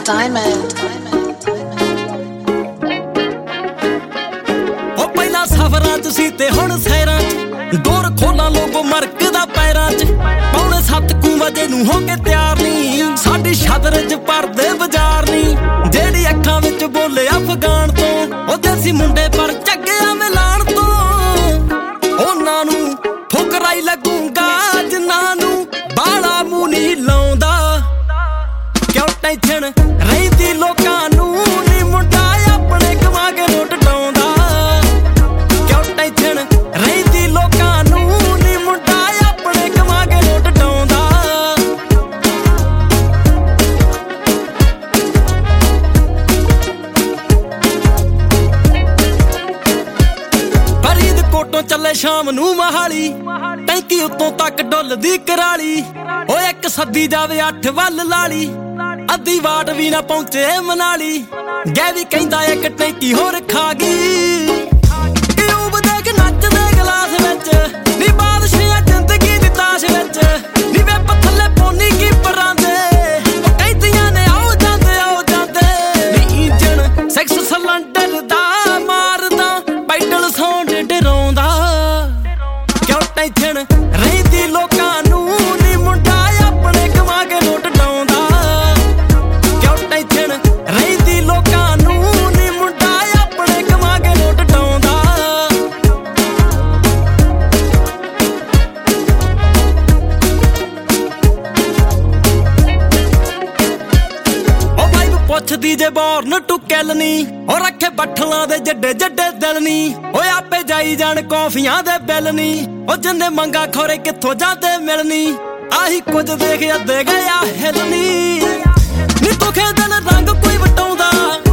Diamond. ਉਹ ਪਹਿਲਾਂ ਸਫਰਾਂ 'ਚ ਸੀ ਤੇ ਹੁਣ ਸਹਿਰਾਂ 'ਚ ਦੌਰ ਖੋਲਾਂ ਲੋਗੋ ਮਰਕਦਾ ਪੈਰਾਂ 'ਚ ਪੌਣੇ 7 ਵਜੇ ਨੂੰ ਹੋ ਕੇ ਤਿਆਰ ਨਹੀਂ ਸਾਡੀ ਛਤਰ 'ਚ ਪਰਦੇ ਬਾਜ਼ਾਰ ਨਹੀਂ ਜਿਹੜੀ ਅੱਖਾਂ ਵਿੱਚ ਬੋਲੇ ਅਫਗਾਨ ਤੋਂ ਉਹ ਦੇਸੀ ਮੁੰਡੇ ਪਰ ਚੱਗਿਆ ਮਿਲਾਨ ਤੋਂ ਉਹਨਾਂ ਨੂੰ ਫੁਕਰਾਈ ਲੱਗੂਗਾ ਜਿਨ੍ਹਾਂ ਨੂੰ ਬਾਲਾ ਮੂੰਹ ਨਹੀਂ ਲਾਉਂਦਾ ਕਿਉਂ ਟੈਨਸ਼ਨ ਰਹਿੰਦੀ ਲੋਕਾਂ ਨੂੰ ਨੀ ਮੁੰਡਾ ਆਪਣੇ ਕਮਾ ਕੇ ਨੋਟ ਡਾਉਂਦਾ ਕਿਉਂ ਟੈਨਸ਼ਨ ਰਹਿੰਦੀ ਲੋਕਾਂ ਨੂੰ ਨੀ ਮੁੰਡਾ ਆਪਣੇ ਕਮਾ ਕੇ ਨੋਟ ਡਾਉਂਦਾ ਫਰੀਦਕੋਟੋਂ ਚੱਲੇ ਸ਼ਾਮ ਨੂੰ ਮਹਾਲੀ ਟੈਂਕੀ ਉੱਤੋਂ ਤੱਕ ਡੁੱਲਦੀ ਕਰਾਲੀ ਓਏ ਇੱਕ ਸੱਦੀ ਜਾਵੇ 8 ਵੱਲ ਲਾਲੀ ਅੱਧੀ ਵਾਟ ਵੀ ਨਾ ਪਹੁੰਚੇ ਮਨਾਲੀ ਗੈ ਵੀ ਕਹਿੰਦਾ ਇੱਕ ਟੈਂਕੀ ਹੋਰ ਖਾ ਗਈ ਕਿਉਂ ਦੇਖ ਨੱਚਦੇ ਗਲਾਸ ਵਿੱਚ ਨੀ ਬਾਦਸ਼ਾਹ ਜ਼ਿੰਦਗੀ ਦੀ ਤਾਸ਼ ਵਿੱਚ ਨੀ ਵੇ ਪੱਥਲੇ ਪੋਨੀ ਕੀ ਪਰਾਂਦੇ ਉਹ ਕਹਿੰਦੀਆਂ ਨੇ ਆਓ ਜਾਂਦੇ ਨੀ ਇੰਜਣ ਸੈਕਸ ਸਿਲੰਡਰ ਦਾ ਮਾਰਦਾ ਪੈਡਲ ਸਾਊਂਡ ਡਰਾਉਂਦਾ ਕਿਉਂ ਟੈਨਸ਼ਨ ਰਹਿੰਦੀ ਲੋਕਾਂ ਨੂੰ ਨੀ ਮੁੰਡਾ ਆਪਣੇ ਕਮਾ ਕੇ ਨੋਟ ਡਾਉਂਦਾ ਕਿਉਂ ਟੈਨਸ਼ਨ ਰਹਿੰਦੀ ਲੋਕਾਂ ਨੂੰ ਨੀ ਮੁੰਡਾ ਆਪਣੇ ਕਮਾ ਕੇ ਨੋਟ ਡਾਉਂਦਾ ਉਹ ਵਾਈਬ ਪੁੱਛਦੀ ਜੇ ਬੋਰਨ ਟੂ ਕੈਲਨੀ ਉਹ ਰੱਖੇ ਬੱਠਲਾਂ ਦੇ ਜੱਡੇ ਦਿਲ ਨੀ ਓਏ ਆਪੇ ਜਾਈ ਜਾਣ ਕੌਫੀਆਂ ਦੇ ਬਿੱਲ ਨੀ ਉਹ ਜਿੰਨੇ ਮੰਗਾ ਖੋਰੇ ਕਿੱਥੋਂ ਜਾਂਦੇ ਮਿਲਣੀ ਆਹੀ ਕੁਝ ਦੇਖ ਅੱਧੇ ਗਿਆ ਹਿਲਨੀ ਨੀ ਤੁਖੇ ਦਿਲ ਰੰਗ ਕੋਈ ਵਟਾਉਂਦਾ